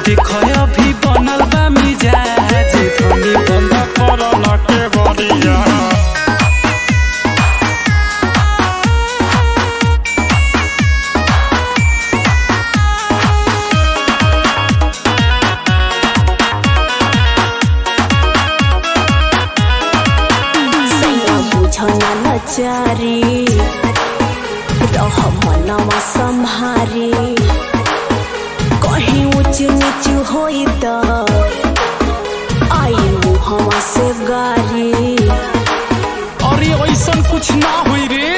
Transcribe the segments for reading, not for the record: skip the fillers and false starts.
देखो अभी बनल बा मिजाज धनी बंद कर न के बरिया नचारी रह मनवा संभारी कहीं ऊंच नीच होई त आई मुहवा से गारी। अरे ऐसा कुछ ना हुई रे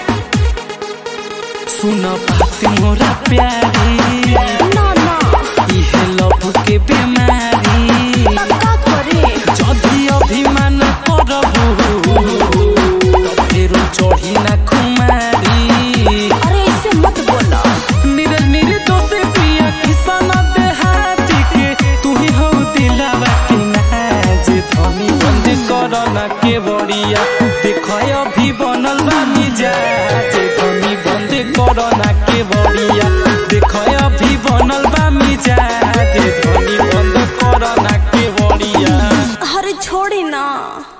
सुन बात मोरा प्यारी ना ना इहे लव के बीमारी का करे जदी अभिमान करबू चढ़ी ना खुमारी। अरे ऐसे मत बोला नीरज दोसे पिया किसान देहाती के तू ही हो दिलावा के नाज धनी बंद कर ना के बड़िया देखो अभी बनल बा मिजाज धनी बंद कर ना के बड़िया देखो अभी बनल बा मिजाज धनी बंद कर ना के बड़िया। अरे छोड़ी ना।